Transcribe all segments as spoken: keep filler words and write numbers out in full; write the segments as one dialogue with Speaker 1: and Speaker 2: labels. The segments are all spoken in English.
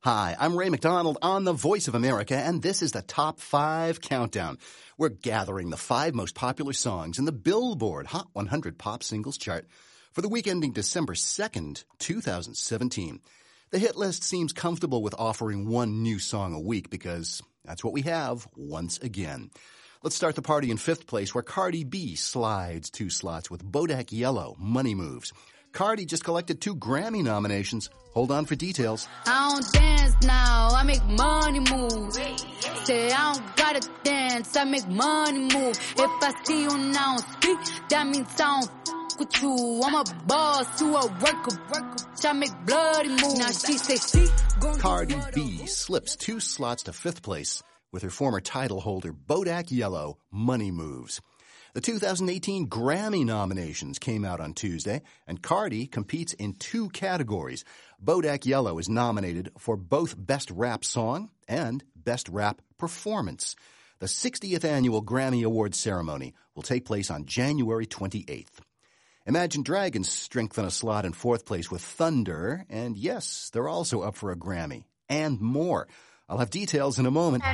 Speaker 1: Hi, I'm Ray McDonald on the Voice of America, and this is the Top five Countdown. We're gathering the five most popular songs in the Billboard Hot one hundred Pop Singles Chart for the week ending December second, two thousand seventeen. The hit list seems comfortable with offering one new song a week because that's what we have once again. Let's start the party in fifth place, where Cardi B slides two slots with Bodak Yellow, Money Moves. Cardi just collected two Grammy nominations. Hold on for details.
Speaker 2: I don't dance now, I make money move. Say I don't gotta dance, I make money move. If I see you now speak, that means I don't f- with you. I'm a boss, you a worker, worker. I make bloody moves. Now she say she gon'
Speaker 1: Cardi B slips two slots to fifth place with her former title holder Bodak Yellow, Money Moves. The two thousand eighteen Grammy nominations came out on Tuesday, and Cardi competes in two categories. Bodak Yellow is nominated for both Best Rap Song and Best Rap Performance. The sixtieth Annual Grammy Awards ceremony will take place on January twenty-eighth. Imagine Dragons strengthen a slot in fourth place with Thunder, and yes, they're also up for a Grammy, and more. I'll have details in a moment.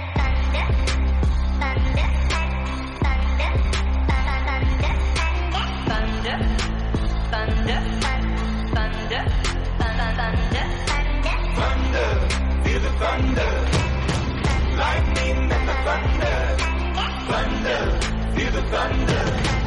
Speaker 3: Thunder, thunder, thunder, thunder, feel the thunder, lightning and the thunder, thunder, feel the thunder,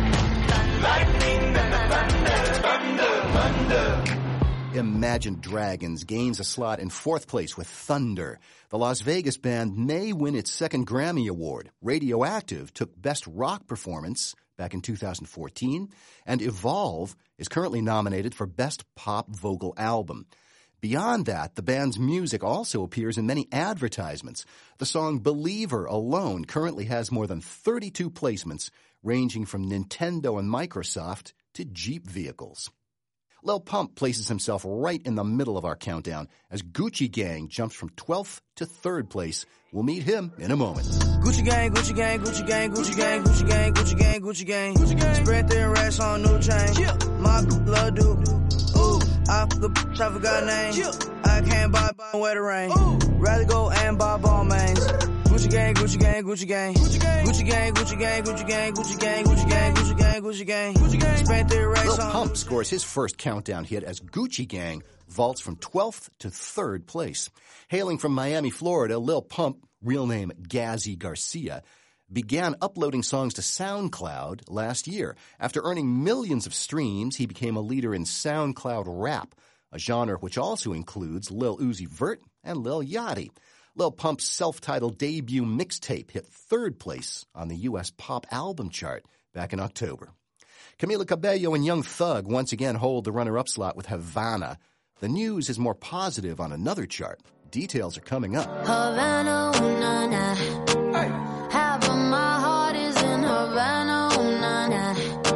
Speaker 3: lightning and the thunder, thunder, thunder.
Speaker 1: Imagine Dragons gains a slot in fourth place with Thunder. The Las Vegas band may win its second Grammy Award. Radioactive took Best Rock Performance back in two thousand fourteen, and Evolve is currently nominated for Best Pop Vocal Album. Beyond that, the band's music also appears in many advertisements. The song Believer alone currently has more than thirty-two placements, ranging from Nintendo and Microsoft to Jeep vehicles. Lil Pump places himself right in the middle of our countdown as Gucci Gang jumps from twelfth to third place. We'll meet him in a moment.
Speaker 4: Gucci gang, Gucci gang, Gucci gang, Gucci gang, Gucci gang, Gucci gang, Gucci gang, Gucci gang. Spread their racks on new chain. Yeah. My love do. Ooh, I the bitch I forgot name. Yeah. I can't buy buy where the rain. Ooh. Rather go and buy ball mains. Gucci gang, Gucci gang, Gucci gang, Gucci gang, Gucci gang, Gucci gang, Gucci gang, Gucci gang, Gucci gang, Gucci gang, Gucci gang, Gucci gang. Spread their racks on.
Speaker 1: Lil Pump scores his first countdown hit as Gucci Gang vaults from twelfth to third place. Hailing from Miami, Florida, Lil Pump, real name Gazzy Garcia, began uploading songs to SoundCloud last year. After earning millions of streams, he became a leader in SoundCloud rap, a genre which also includes Lil Uzi Vert and Lil Yachty. Lil Pump's self-titled debut mixtape hit third place on the U S pop album chart back in October. Camila Cabello and Young Thug once again hold the runner-up slot with Havana. The news is more positive on another chart. Details are coming up.
Speaker 2: Havana, ooh, nah, nah. Hey. Half of my heart is in Havana, ooh, nah, nah.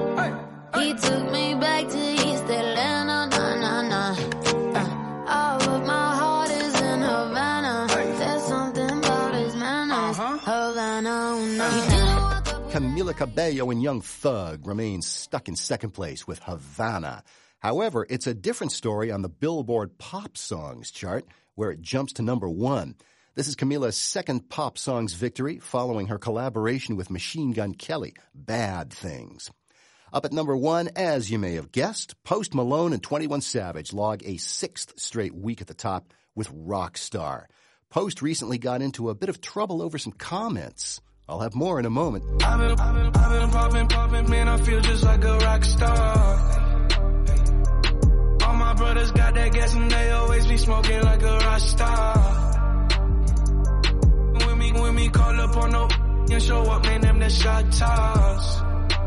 Speaker 2: Hey. He took me back to East Atlanta, nah, nah, nah. Uh, all of my heart is in Havana. Hey. There's something about his manners. Uh-huh. Havana, ooh, nah, nah.
Speaker 1: Camila Cabello and Young Thug remain stuck in second place with Havana. However, it's a different story on the Billboard Pop Songs chart, where it jumps to number one. This is Camila's second pop songs victory following her collaboration with Machine Gun Kelly, Bad Things. Up at number one, as you may have guessed, Post Malone and twenty-one Savage log a sixth straight week at the top with Rockstar. Post recently got into a bit of trouble over some comments. I'll have more in a moment.
Speaker 5: I've been, I've been, I've been popping, popping, man, I feel just like a rock star. All my brothers got that gas and they always be smoking like a rock star. When me, when me call up on no and show up, man, them the shot toss.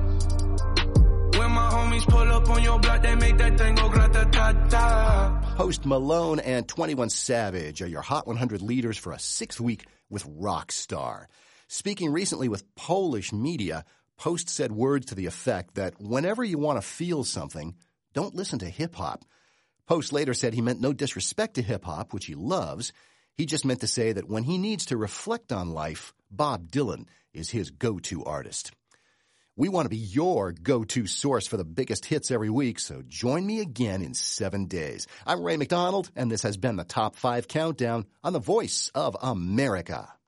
Speaker 5: When my homies pull up on your block, they make that thing go grata-ta-ta.
Speaker 1: Post Malone and twenty-one Savage are your Hot one hundred leaders for a sixth week with Rockstar. Speaking recently with Polish media, Post said words to the effect that whenever you want to feel something, don't listen to hip-hop. Post later said he meant no disrespect to hip-hop, which he loves. He just meant to say that when he needs to reflect on life, Bob Dylan is his go-to artist. We want to be your go-to source for the biggest hits every week, so join me again in seven days. I'm Ray McDonald, and this has been the Top five Countdown on the Voice of America.